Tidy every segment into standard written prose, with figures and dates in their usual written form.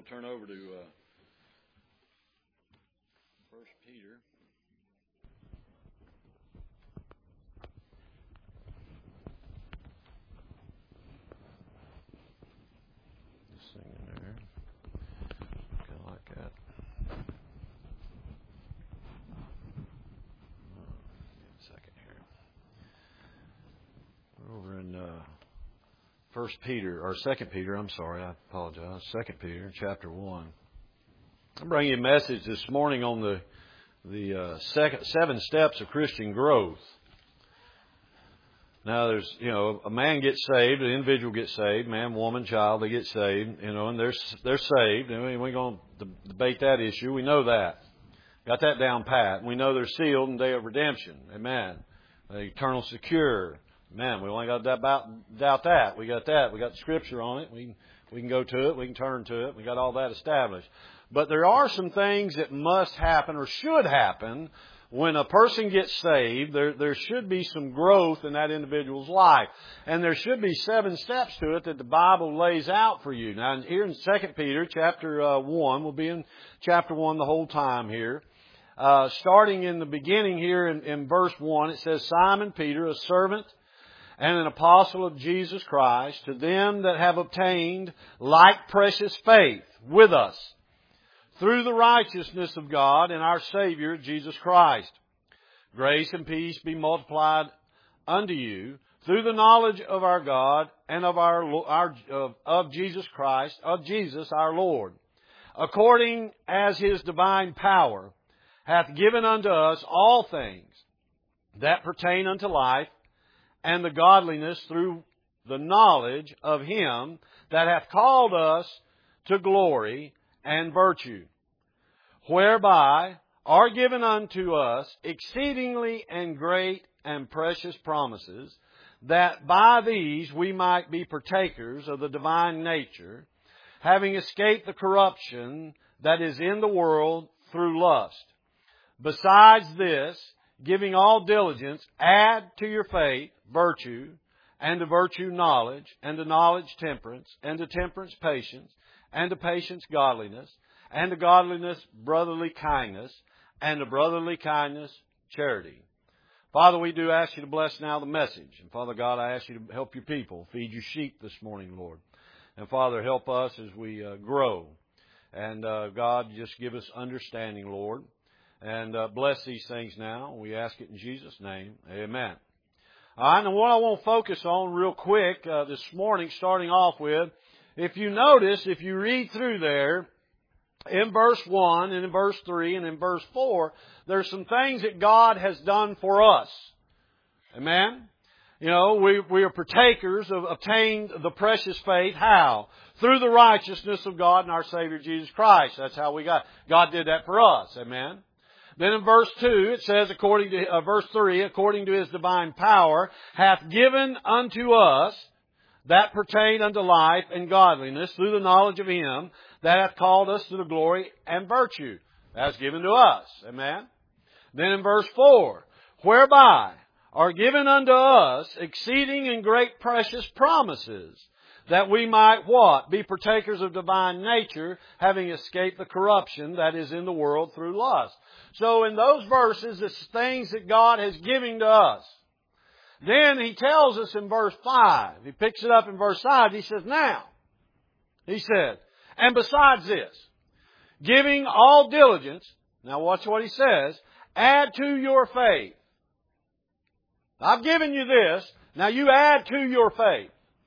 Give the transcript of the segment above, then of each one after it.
we'll turn over to 1 Peter. This thing in there. Kind of like that. Second here. We're over in 1 Peter, or 2 Peter, I'm sorry, I apologize. 2 Peter, chapter 1. I'm bringing you a message this morning on the 7 steps of Christian growth. Now, there's, a man gets saved, an individual gets saved, man, woman, child, they get saved, and they're saved. And we ain't going to debate that issue. We know that. Got that down pat. We know they're sealed in the day of redemption. Amen. They're eternal secure. Man, we only got to doubt that. We got that. We got Scripture on it. We can go to it. We can turn to it. We got all that established. But there are some things that must happen or should happen when a person gets saved. There should be some growth in that individual's life. And there should be 7 steps to it that the Bible lays out for you. Now, here in 2 Peter chapter 1, we'll be in chapter 1 the whole time here. Starting in the beginning here in verse 1, it says, Simon Peter, a servant and an apostle of Jesus Christ, to them that have obtained like precious faith with us, through the righteousness of God and our Savior, Jesus Christ. Grace and peace be multiplied unto you through the knowledge of our God and of Jesus Christ, of Jesus our Lord, according as His divine power hath given unto us all things that pertain unto life and the godliness, through the knowledge of Him that hath called us to glory and virtue, whereby are given unto us exceedingly and great and precious promises, that by these we might be partakers of the divine nature, having escaped the corruption that is in the world through lust. Besides this, giving all diligence, add to your faith virtue, and to virtue knowledge, and to knowledge temperance, and to temperance patience, and to patience godliness, and to godliness brotherly kindness, and to brotherly kindness charity. Father, we do ask you to bless now the message. And Father God, I ask you to help your people, feed your sheep this morning, Lord. And Father, help us as we grow. And God, just give us understanding, Lord. And bless these things now. We ask it in Jesus' name. Amen. All right, and what I want to focus on real quick this morning, starting off with, if you notice, if you read through there, in verse 1 and in verse 3 and in verse 4, there's some things that God has done for us. Amen? We are partakers of obtained the precious faith. How? Through the righteousness of God and our Savior Jesus Christ. That's how we got. God did that for us. Amen? Then in verse 2, it says, verse 3, according to His divine power, hath given unto us that pertain unto life and godliness through the knowledge of Him that hath called us to the glory and virtue. That's given to us. Amen. Then in verse 4, whereby are given unto us exceeding and great precious promises, that we might what? Be partakers of divine nature, having escaped the corruption that is in the world through lust. So in those verses, it's things that God has given to us. Then He tells us in verse 5, He picks it up in verse 5, He says, now, He said, and besides this, giving all diligence, now watch what He says, add to your faith. I've given you this, now you add to your faith.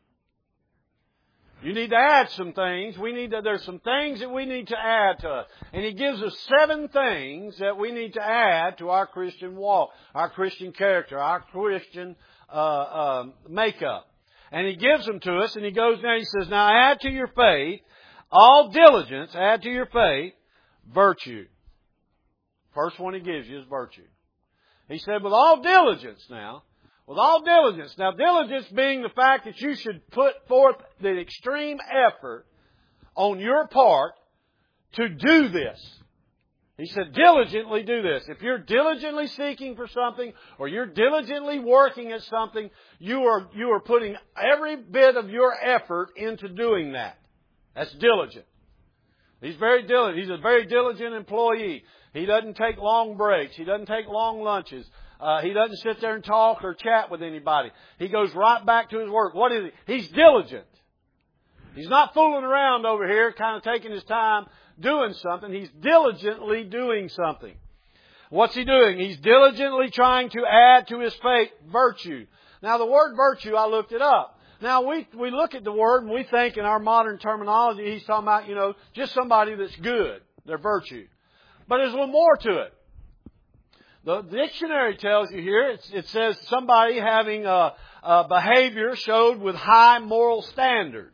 You need to add some things. There's some things that we need to add to us. And He gives us 7 things that we need to add to our Christian walk, our Christian character, our Christian makeup. And He gives them to us, and He goes down, He says, now add to your faith, all diligence, add to your faith, virtue. First one He gives you is virtue. He said, with all diligence now. With all diligence. Now, diligence being the fact that you should put forth the extreme effort on your part to do this. He said, diligently do this. If you're diligently seeking for something or you're diligently working at something, you are putting every bit of your effort into doing that. That's diligent. He's very diligent. He's a very diligent employee. He doesn't take long breaks. He doesn't take long lunches. He doesn't sit there and talk or chat with anybody. He goes right back to his work. What is he? He's diligent. He's not fooling around over here, kind of taking his time doing something. He's diligently doing something. What's he doing? He's diligently trying to add to his faith virtue. Now, the word virtue, I looked it up. Now, we look at the word and we think in our modern terminology, he's talking about, just somebody that's good, their virtue. But there's a little more to it. The dictionary tells you here, it says somebody having a behavior showed with high moral standards.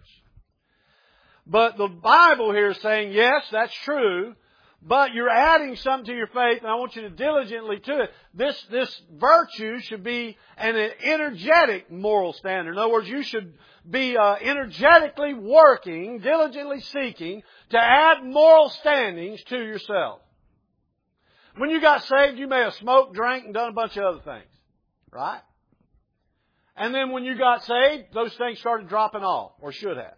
But the Bible here is saying, yes, that's true, but you're adding something to your faith, and I want you to diligently to it. This virtue should be an energetic moral standard. In other words, you should be energetically working, diligently seeking to add moral standings to yourself. When you got saved, you may have smoked, drank, and done a bunch of other things. Right? And then when you got saved, those things started dropping off, or should have.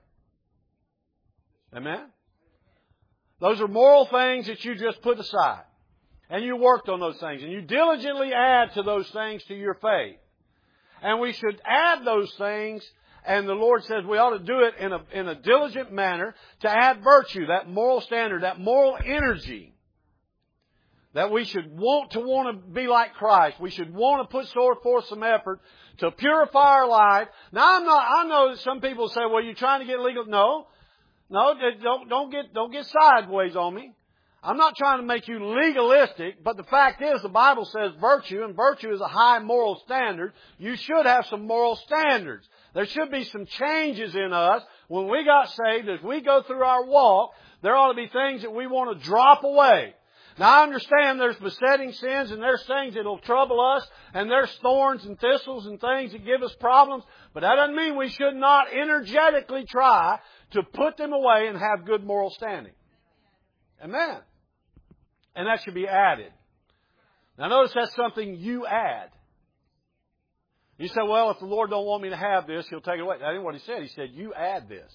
Amen? Those are moral things that you just put aside. And you worked on those things. And you diligently add to those things to your faith. And we should add those things, and the Lord says we ought to do it in a diligent manner to add virtue, that moral standard, that moral energy. That we should want to be like Christ. We should want to put forth some effort to purify our life. Now, I know that some people say, well, you're trying to get legal. No, don't get sideways on me. I'm not trying to make you legalistic, but the fact is the Bible says virtue, and virtue is a high moral standard. You should have some moral standards. There should be some changes in us. When we got saved, as we go through our walk, there ought to be things that we want to drop away. Now, I understand there's besetting sins and there's things that will trouble us and there's thorns and thistles and things that give us problems, but that doesn't mean we should not energetically try to put them away and have good moral standing. Amen. And that should be added. Now, notice that's something you add. You say, well, if the Lord don't want me to have this, He'll take it away. That ain't what He said. He said, you add this.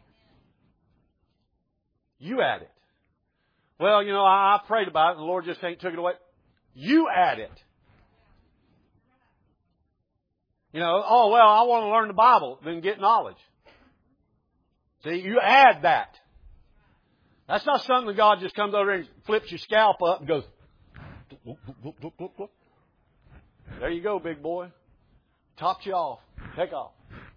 You add it. Well, I prayed about it and the Lord just ain't took it away. You add it. Oh, well, I want to learn the Bible. Then get knowledge. See, you add that. That's not something that God just comes over and flips your scalp up and goes, whoop, whoop, whoop, whoop, whoop. There you go, big boy. Topped you off. Take off.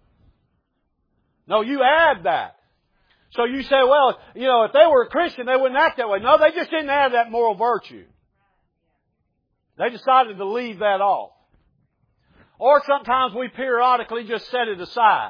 No, you add that. So you say, well, if they were a Christian, they wouldn't act that way. No, they just didn't have that moral virtue. They decided to leave that off. Or sometimes we periodically just set it aside.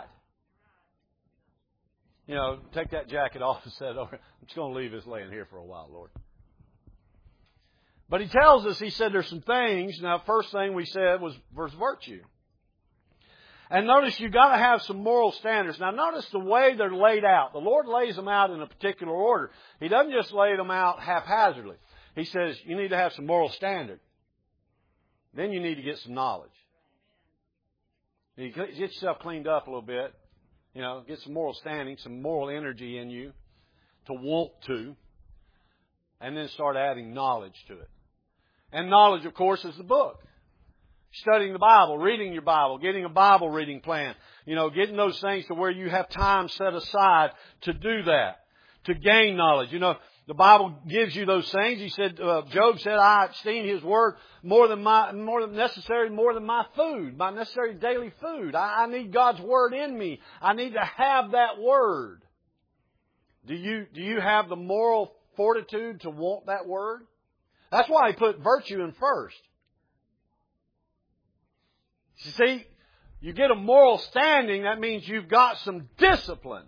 Take that jacket off and set it over. I'm just going to leave this laying here for a while, Lord. But He tells us, He said there's some things. Now, first thing we said was virtue. And notice you've got to have some moral standards. Now notice the way they're laid out. The Lord lays them out in a particular order. He doesn't just lay them out haphazardly. He says you need to have some moral standard. Then you need to get some knowledge. You get yourself cleaned up a little bit. Get some moral standing, some moral energy in you to want to. And then start adding knowledge to it. And knowledge, of course, is the book. Studying the Bible, reading your Bible, getting a Bible reading plan. Getting those things to where you have time set aside to do that. To gain knowledge. The Bible gives you those things. He said, Job said, I esteem His Word more than my food, my necessary daily food. I need God's Word in me. I need to have that Word. Do you have the moral fortitude to want that Word? That's why He put virtue in first. You see, you get a moral standing, that means you've got some discipline.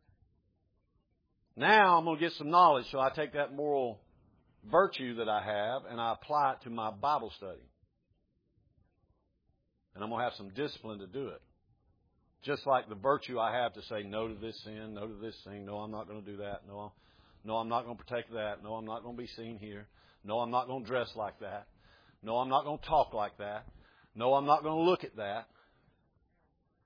Now I'm going to get some knowledge, so I take that moral virtue that I have and I apply it to my Bible study. And I'm going to have some discipline to do it. Just like the virtue I have to say no to this sin, no to this thing, no, I'm not going to do that, no, I'm not going to protect that, no, I'm not going to be seen here, no, I'm not going to dress like that, no, I'm not going to talk like that. No, I'm not going to look at that.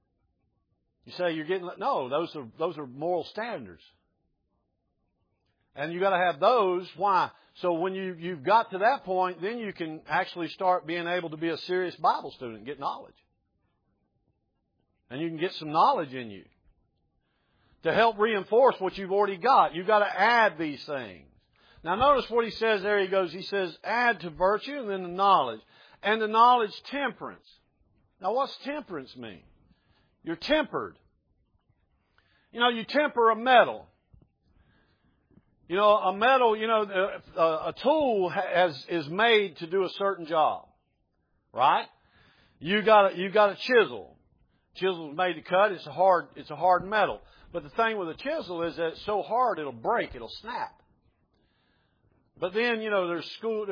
You say you're getting... No, those are moral standards. And you got to have those. Why? So when you've got to that point, then you can actually start being able to be a serious Bible student and get knowledge. And you can get some knowledge in you to help reinforce what you've already got. You've got to add these things. Now notice what he says there. He says, add to virtue and then the knowledge. And the knowledge, temperance. Now what's temperance mean? You're tempered. You know, you temper a metal. You know, a metal, a tool is made to do a certain job. Right? You got a chisel. Chisel's made to cut. It's a hard metal. But the thing with a chisel is that it's so hard it'll break, it'll snap. But then, there's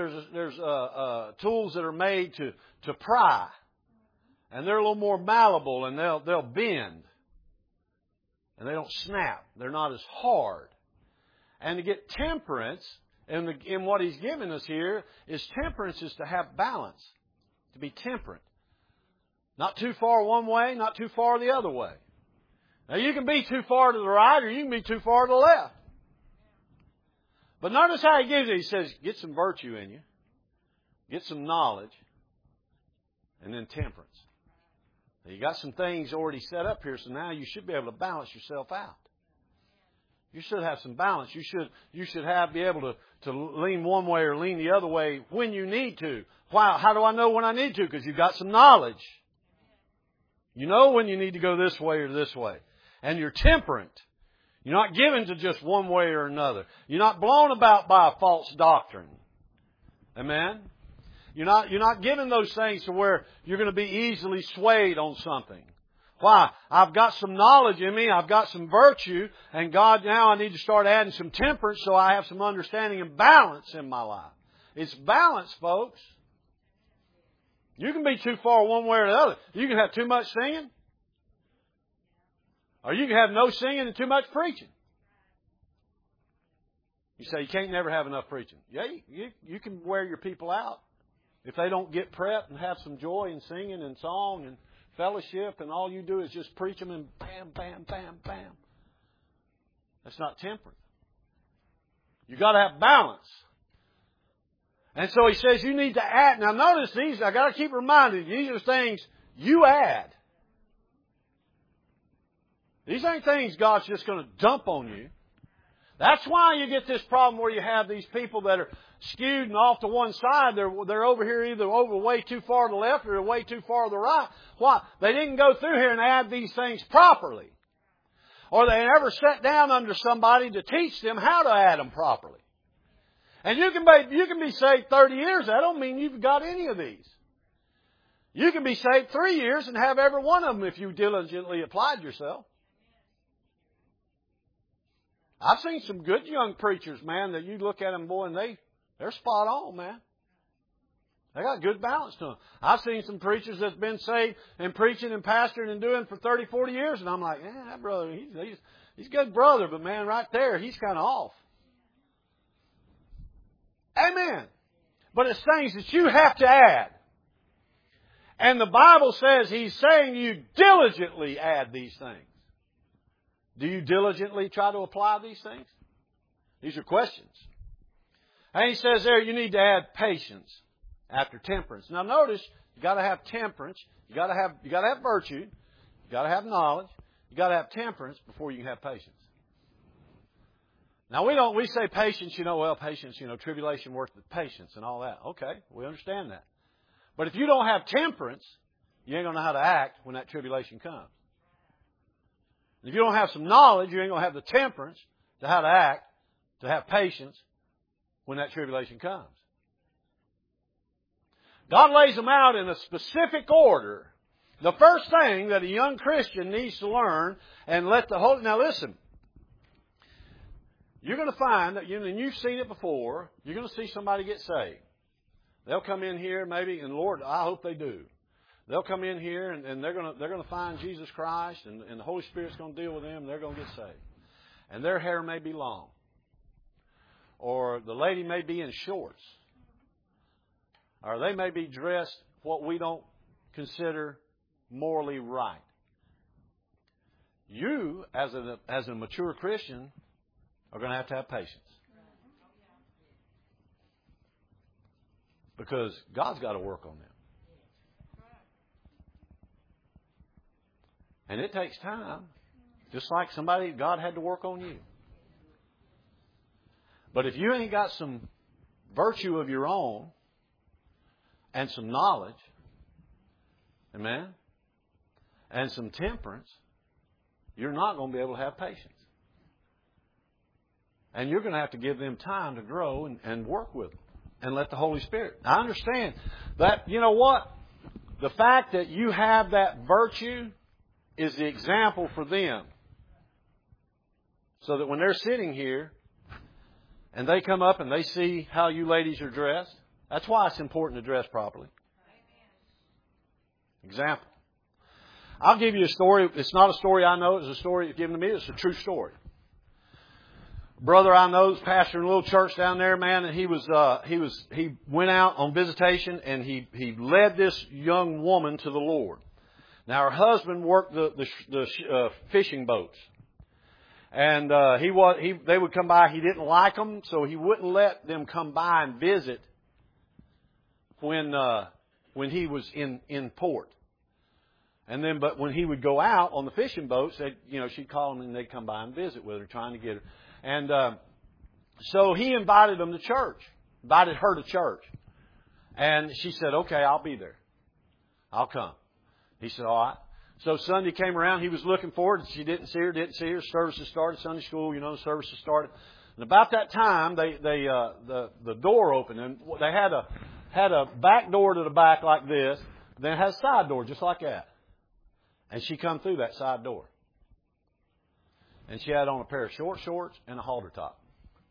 tools that are made to pry. And they're a little more malleable and they'll bend. And they don't snap. They're not as hard. And to get temperance, in what he's given us here, is temperance is to have balance. To be temperate. Not too far one way, not too far the other way. Now you can be too far to the right or you can be too far to the left. But notice how he gives it. He says, get some virtue in you. Get some knowledge. And then temperance. Now, you got some things already set up here, so now you should be able to balance yourself out. You should have some balance. You should be able to lean one way or lean the other way when you need to. Why? How do I know when I need to? Because you've got some knowledge. You know when you need to go this way or this way. And you're temperate. You're not given to just one way or another. You're not blown about by a false doctrine. Amen? You're not given those things to where you're going to be easily swayed on something. Why? I've got some knowledge in me. I've got some virtue. And God, now I need to start adding some temperance so I have some understanding and balance in my life. It's balance, folks. You can be too far one way or the other. You can have too much singing. Or you can have no singing and too much preaching. You say you can't never have enough preaching. Yeah, you can wear your people out. If they don't get prepped and have some joy in singing and song and fellowship and all you do is just preach them and bam, bam, bam, bam. That's not temperate. You got to have balance. And so he says you need to add. Now notice these, I got to keep reminding you, these are things you add. These ain't things God's just going to dump on you. That's why you get this problem where you have these people that are skewed and off to one side. They're over here either over way too far to the left or way too far to the right. Why? They didn't go through here and add these things properly. Or they never sat down under somebody to teach them how to add them properly. And you can be saved 30 years. That don't mean you've got any of these. You can be saved 3 years and have every one of them if you diligently applied yourself. I've seen some good young preachers, man, that you look at them, boy, and they're spot on, man. They got good balance to them. I've seen some preachers that's been saved and preaching and pastoring and doing for 30, 40 years, and I'm like, that brother, he's a good brother, but man, right there, he's kind of off. Amen. But it's things that you have to add. And the Bible says He's saying you diligently add these things. Do you diligently try to apply these things? These are questions. And He says there you need to add patience after temperance. Now notice, you got to have temperance. You got to have virtue. You got to have knowledge. You got to have temperance before you can have patience. Now we say patience, patience, tribulation worth with patience and all that. Okay, we understand that. But if you don't have temperance, you ain't going to know how to act when that tribulation comes. If you don't have some knowledge, you ain't going to have the temperance to how to act, to have patience when that tribulation comes. God lays them out in a specific order. The first thing that a young Christian needs to learn and let the Holy... Now listen, you're going to find that, and you've seen it before, you're going to see somebody get saved. They'll come in here maybe, and Lord, I hope they do. They'll come in here and they're going to find Jesus Christ and the Holy Spirit's going to deal with them and they're going to get saved. And their hair may be long. Or the lady may be in shorts. Or they may be dressed what we don't consider morally right. You, as a mature Christian, are going to have patience. because God's got to work on them. And it takes time, just like God had to work on you. But if you ain't got some virtue of your own and some knowledge, amen, and some temperance, you're not going to be able to have patience. And you're going to have to give them time to grow and work with them and let the Holy Spirit. I understand that, you know what? The fact that you have that virtue is the example for them. So that when they're sitting here and they come up and they see how you ladies are dressed, that's why it's important to dress properly. Example. I'll give you a story. It's not a story I know. It's a story that's given to me. It's a true story. Brother I know is pastoring a little church down there, man, and he went out on visitation and he led this young woman to the Lord. Now her husband worked the fishing boats, and they would come by. He didn't like them, so he wouldn't let them come by and visit when he was in port. And then, but when he would go out on the fishing boats, she'd call them and they'd come by and visit with her, trying to get her. And so he invited them to church, invited her to church. And she said, okay, I'll be there. I'll come. He said, all right. So Sunday came around. He was looking forward. She didn't see her. Services started. Sunday school, services started. And about that time, the door opened. And they had a back door to the back like this. Then it had a side door just like that. And she come through that side door. And she had on a pair of short shorts and a halter top.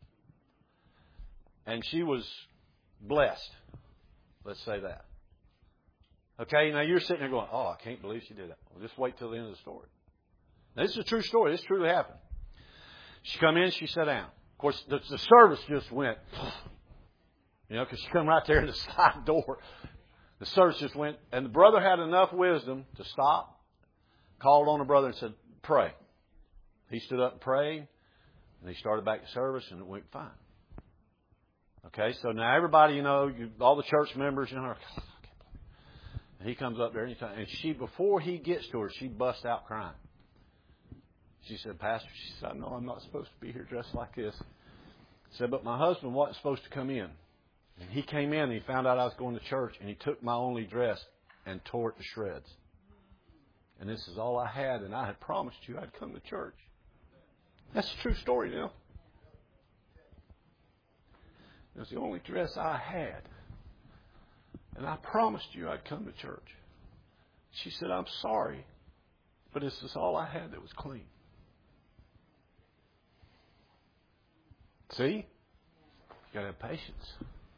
And she was blessed. Let's say that. Okay, now you're sitting there going, oh, I can't believe she did that. Well, just wait till the end of the story. Now, this is a true story. This truly happened. She come in, she sat down. Of course, the service just went, because she come right there in the side door. The service just went, and the brother had enough wisdom to stop, called on the brother and said, pray. He stood up and prayed, and he started back the service, and it went fine. Okay, so now everybody, all the church members, are, and he comes up there anytime. And before he gets to her, she busts out crying. She said, Pastor, she said, I know I'm not supposed to be here dressed like this. She said, but my husband wasn't supposed to come in. And he came in and he found out I was going to church, and he took my only dress and tore it to shreds. And this is all I had, and I had promised you I'd come to church. That's a true story, It was the only dress I had. And I promised you I'd come to church. She said, I'm sorry, but this is all I had that was clean. See? You got to have patience.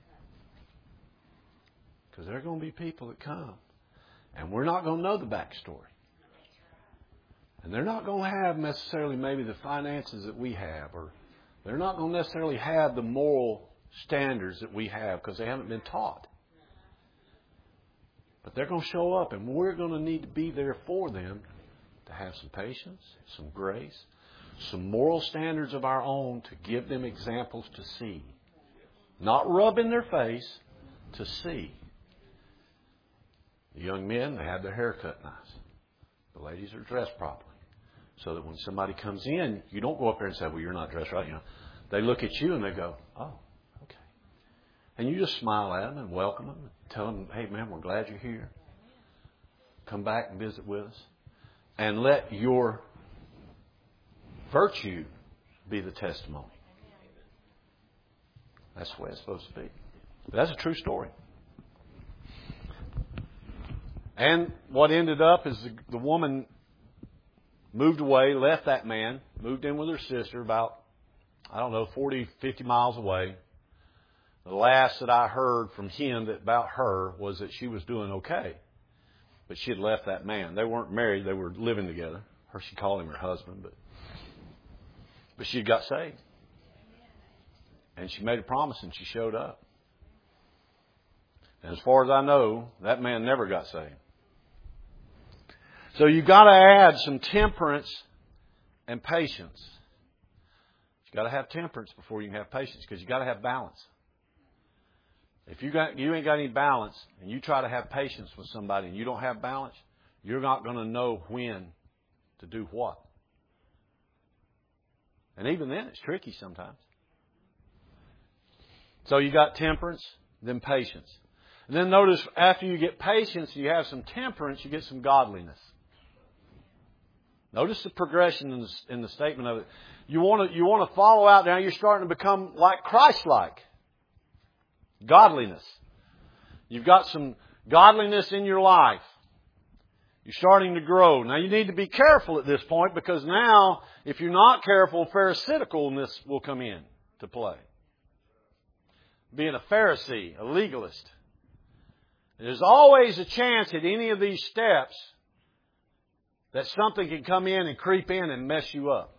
Because there are going to be people that come, and we're not going to know the backstory. And they're not going to have necessarily maybe the finances that we have, or they're not going to necessarily have the moral standards that we have because they haven't been taught. But they're going to show up, and we're going to need to be there for them to have some patience, some grace, some moral standards of our own to give them examples to see. Not rub in their face, to see. The young men, they have their hair cut nice. The ladies are dressed properly. So that when somebody comes in, you don't go up there and say, well, you're not dressed right. They look at you and they go, oh, okay. And you just smile at them and welcome them and tell them, hey, man, we're glad you're here. Come back and visit with us. And let your virtue be the testimony. That's the way it's supposed to be. But that's a true story. And what ended up is the woman moved away, left that man, moved in with her sister about, 40, 50 miles away. The last that I heard from him about her was that she was doing okay. But she had left that man. They weren't married. They were living together. She called him her husband. But she got saved. And she made a promise and she showed up. And as far as I know, that man never got saved. So you've got to add some temperance and patience. You've got to have temperance before you can have patience, because you've got to have balance. If you ain't got any balance and you try to have patience with somebody and you don't have balance, you're not going to know when to do what. And even then, it's tricky sometimes. So you got temperance, then patience. And then notice after you get patience, you have some temperance, you get some godliness. Notice the progression in the statement of it. You want to follow out. Now you're starting to become like Christ-like. Godliness. You've got some godliness in your life. You're starting to grow. Now you need to be careful at this point, because now, if you're not careful, Pharisaicalness will come in to play. Being a Pharisee, a legalist. There's always a chance at any of these steps that something can come in and creep in and mess you up.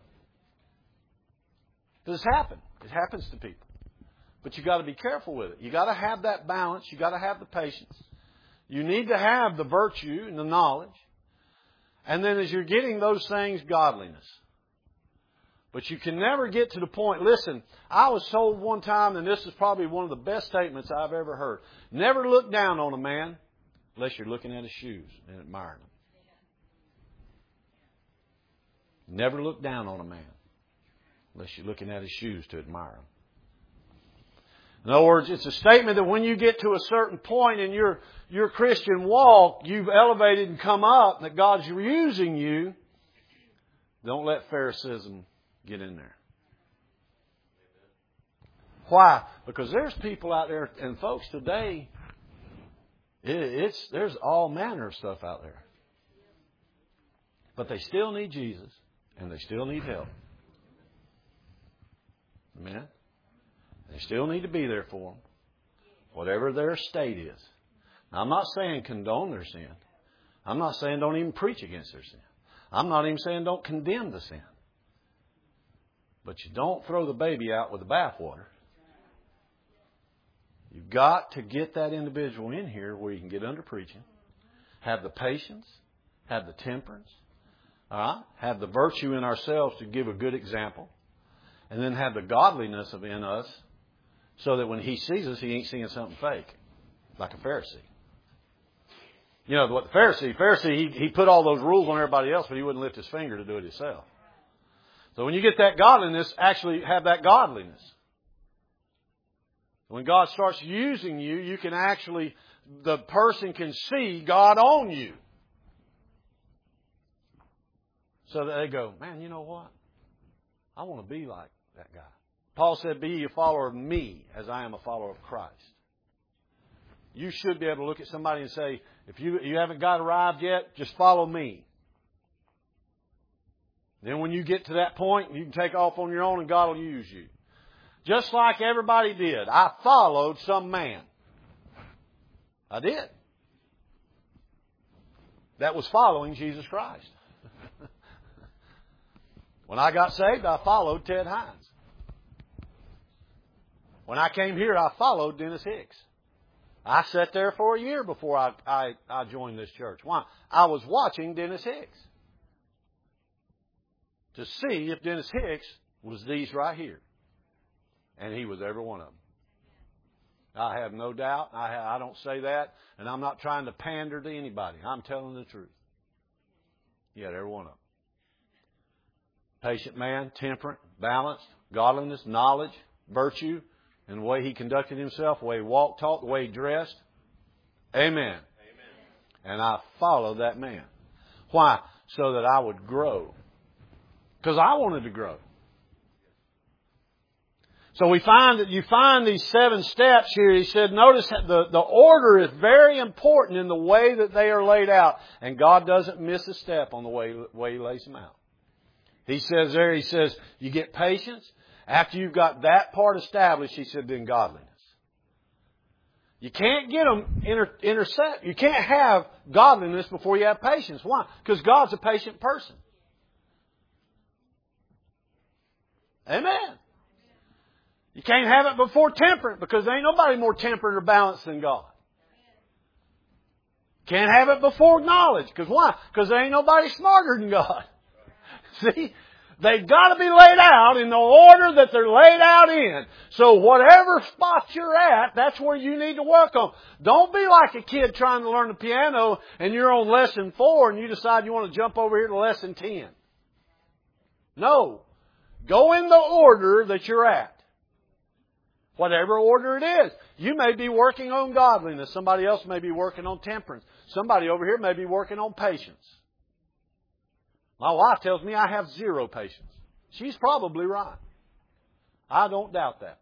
This happens. It happens to people. But you've got to be careful with it. You've got to have that balance. You've got to have the patience. You need to have the virtue and the knowledge. And then as you're getting those things, godliness. But you can never get to the point. Listen, I was told one time, and this is probably one of the best statements I've ever heard. Never look down on a man unless you're looking at his shoes and admiring them. Never look down on a man unless you're looking at his shoes to admire him. In other words, it's a statement that when you get to a certain point in your Christian walk, you've elevated and come up, that God's using you. Don't let Pharisaism get in there. Why? Because there's people out there, and folks, today, there's all manner of stuff out there. But they still need Jesus, and they still need help. Amen? They still need to be there for them, whatever their state is. Now, I'm not saying condone their sin. I'm not saying don't even preach against their sin. I'm not even saying don't condemn the sin. But you don't throw the baby out with the bathwater. You've got to get that individual in here where you can get under preaching, have the patience, have the temperance, all right? Have the virtue in ourselves to give a good example, and then have the godliness in us, so that when he sees us, he ain't seeing something fake, like a Pharisee. You know what the Pharisee, he put all those rules on everybody else, but he wouldn't lift his finger to do it himself. So when you get that godliness, actually have that godliness. When God starts using you, you can actually, the person can see God on you. So that they go, man, you know what? I want to be like that guy. Paul said, be ye a follower of me as I am a follower of Christ. You should be able to look at somebody and say, if you haven't got arrived yet, just follow me. Then when you get to that point, you can take off on your own and God will use you. Just like everybody did. I followed some man. I did. That was following Jesus Christ. When I got saved, I followed Ted Hines. When I came here, I followed Dennis Hicks. I sat there for a year before I joined this church. Why? I was watching Dennis Hicks to see if Dennis Hicks was these right here. And he was every one of them. I have no doubt. I don't say that. And I'm not trying to pander to anybody. I'm telling the truth. He had every one of them. Patient man, temperate, balanced, godliness, knowledge, virtue, and the way he conducted himself, the way he walked, talked, the way he dressed. Amen. Amen. And I followed that man. Why? So that I would grow. Because I wanted to grow. So we find that you find these 7 steps here. He said, notice that the order is very important in the way that they are laid out. And God doesn't miss a step on the way He lays them out. He says, you get patience. After you've got that part established, He said, then godliness. You can't get them intersect. You can't have godliness before you have patience. Why? Because God's a patient person. Amen. You can't have it before temperate, because there ain't nobody more temperate or balanced than God. Can't have it before knowledge. Because why? Because there ain't nobody smarter than God. See? They've got to be laid out in the order that they're laid out in. So whatever spot you're at, that's where you need to work on. Don't be like a kid trying to learn the piano and you're on lesson 4 and you decide you want to jump over here to lesson 10. No. Go in the order that you're at. Whatever order it is. You may be working on godliness. Somebody else may be working on temperance. Somebody over here may be working on patience. My wife tells me I have 0 patience. She's probably right. I don't doubt that.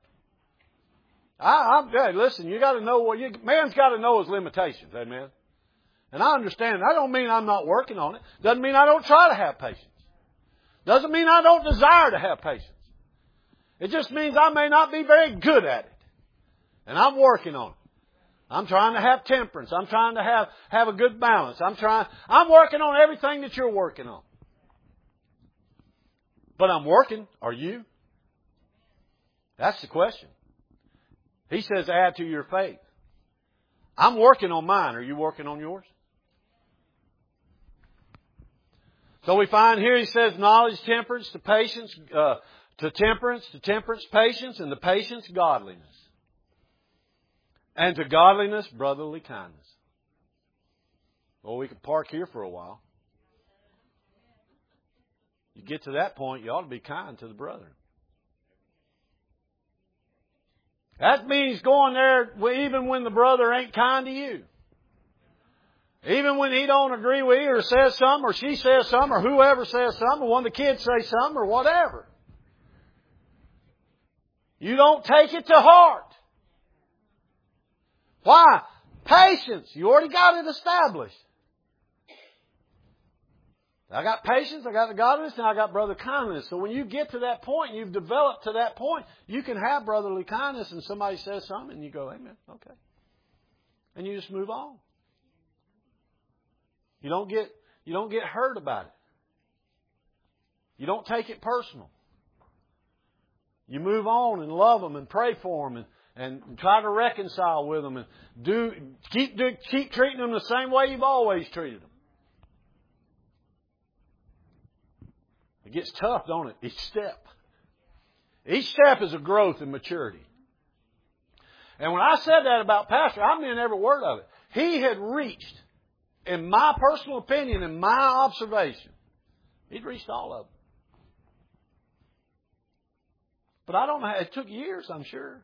Hey, listen, you got to know man's got to know his limitations. Amen. And I understand. That don't mean I'm not working on it. Doesn't mean I don't try to have patience. Doesn't mean I don't desire to have patience. It just means I may not be very good at it. And I'm working on it. I'm trying to have temperance. I'm trying to have a good balance. I'm working on everything that you're working on. But I'm working. Are you? That's the question. He says add to your faith. I'm working on mine. Are you working on yours? So we find here he says knowledge, temperance, to patience, to temperance, patience, and to patience, godliness. And to godliness, brotherly kindness. Well, we could park here for a while. You get to that point, you ought to be kind to the brother. That means going there even when the brother ain't kind to you. Even when he don't agree with you or says something or she says something or whoever says something or one of the kids say something or whatever. You don't take it to heart. Why? Patience. You already got it established. I got patience, I got the godliness, and I got brotherly kindness. So when you get to that point, you've developed to that point, you can have brotherly kindness and somebody says something and you go, amen, okay. And you just move on. You don't get hurt about it. You don't take it personal. You move on and love them and pray for them and try to reconcile with them and keep treating them the same way you've always treated them. It gets tough, don't it? Each step. Each step is a growth in maturity. And when I said that about Pastor, I meant every word of it. He had reached, in my personal opinion, in my observation, he'd reached all of them. But I don't know. It took years, I'm sure.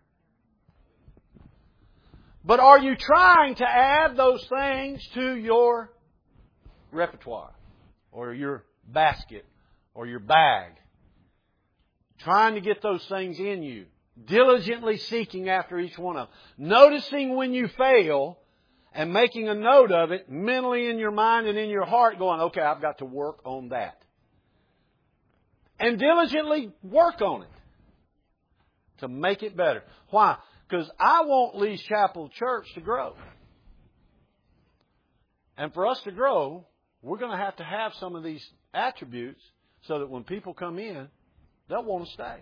But are you trying to add those things to your repertoire or your basket or your bag? Trying to get those things in you. Diligently seeking after each one of them. Noticing when you fail and making a note of it mentally in your mind and in your heart going, okay, I've got to work on that. And diligently work on it to make it better. Why? Because I want Lee's Chapel Church to grow. And for us to grow, we're going to have some of these attributes so that when people come in, they'll want to stay.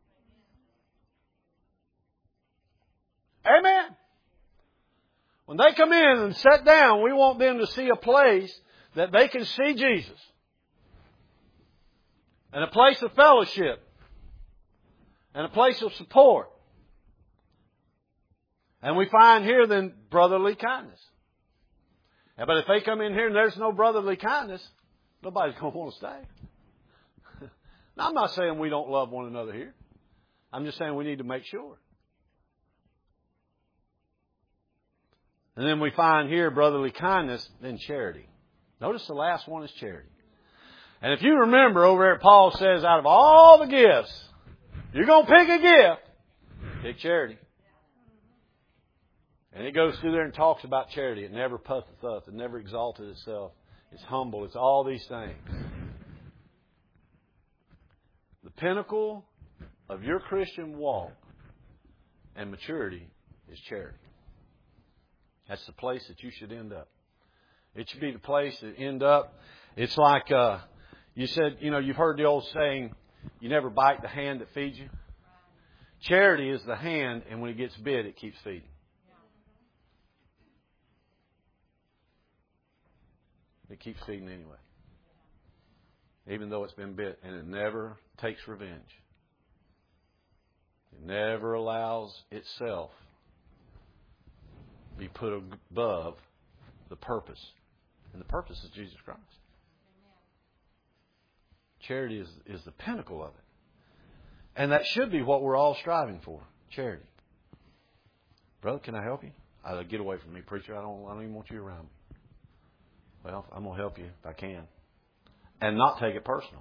Amen. When they come in and sit down, we want them to see a place that they can see Jesus. And a place of fellowship. And a place of support. And we find here then brotherly kindness. But if they come in here and there's no brotherly kindness, nobody's going to want to stay. Now, I'm not saying we don't love one another here. I'm just saying we need to make sure. And then we find here brotherly kindness, then charity. Notice the last one is charity. And if you remember over there, Paul says out of all the gifts, you're going to pick a gift, pick charity. And it goes through there and talks about charity. It never puffeth up. It never exalteth itself. It's humble. It's all these things. The pinnacle of your Christian walk and maturity is charity. That's the place that you should end up. It should be the place that end up. It's like you said, you've heard the old saying, you never bite the hand that feeds you. Charity is the hand, and when it gets bit, it keeps feeding. It keeps feeding anyway. even though it's been bit, and it never takes revenge. It never allows itself to be put above the purpose. And the purpose is Jesus Christ. Charity is the pinnacle of it. And that should be what we're all striving for. Charity. Brother, can I help you? Get away from me, preacher. I don't even want you around me. Well, I'm going to help you if I can. And not take it personal.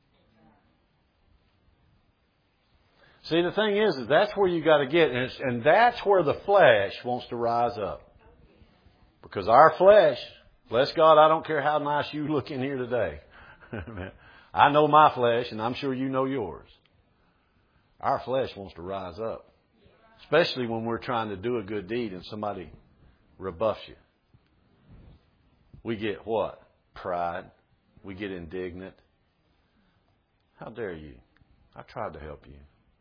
See, the thing is that's where you got to get, and that's where the flesh wants to rise up. Because our flesh, bless God, I don't care how nice you look in here today. I know my flesh, and I'm sure you know yours. Our flesh wants to rise up. Especially when we're trying to do a good deed and somebody rebuffs you. We get what? Pride. We get indignant. How dare you? I tried to help you.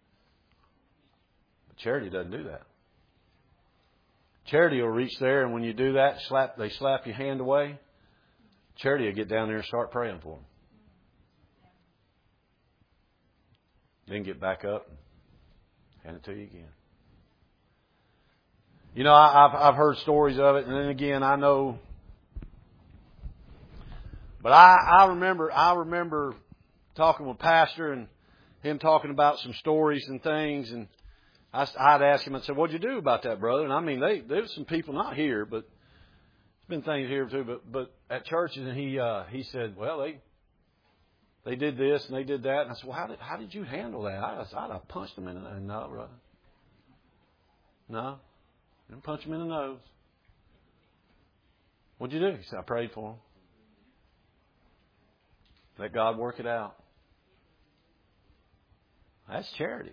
But charity doesn't do that. Charity will reach there, and when you do that, they slap your hand away. Charity will get down there and start praying for them. Then get back up and hand it to you again. You know, I've heard stories of it, and then again, I know. But I remember talking with Pastor and him talking about some stories and things, and I'd ask him, I said, "What'd you do about that, brother?" And I mean, there's some people not here, but there's been things here too, but at churches, and he said, "Well, they did this and they did that," and I said, "Well, how did you handle that?" I'd have punched them in the nose. No, brother. No. Didn't punch him in the nose. What'd you do? He said, "I prayed for him. Let God work it out." That's charity.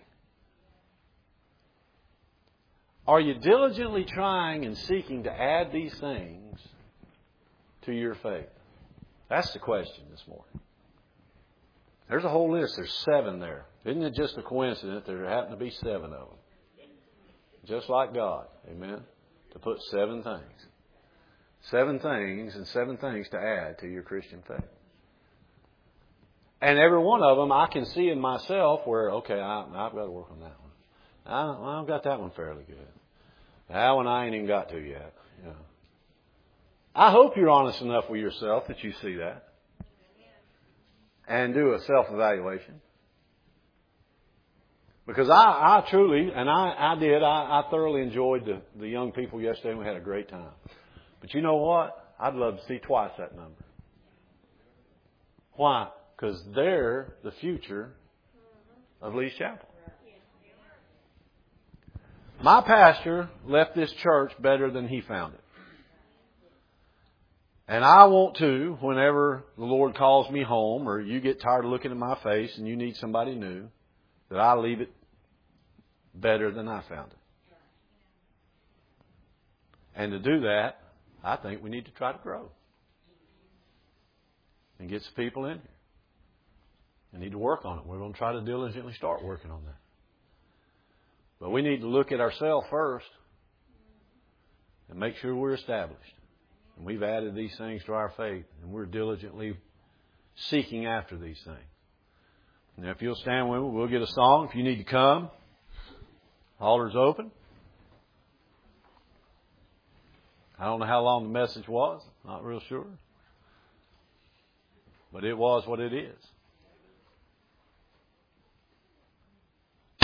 Are you diligently trying and seeking to add these things to your faith? That's the question this morning. There's a whole list. There's 7 there. Isn't it just a coincidence there happen to be 7 of them? Just like God. Amen. To put 7 things. 7 things and 7 things to add to your Christian faith. And every one of them I can see in myself where, okay, I've got to work on that one. I've got that one fairly good. That one I ain't even got to yet. You know. I hope you're honest enough with yourself that you see that. And do a self-evaluation. Because I truly, and I thoroughly enjoyed the young people yesterday, and we had a great time. But you know what? I'd love to see twice that number. Why? Because they're the future of Lee's Chapel. My pastor left this church better than he found it. And I want to, whenever the Lord calls me home, or you get tired of looking at my face and you need somebody new, that I leave it better than I found it. And to do that, I think we need to try to grow. And get some people in here. We need to work on it. We're going to try to diligently start working on that. But we need to look at ourselves first and make sure we're established. And we've added these things to our faith, and we're diligently seeking after these things. Now, if you'll stand with me, we'll get a song. If you need to come, altar's open. I don't know how long the message was. Not real sure. But it was what it is.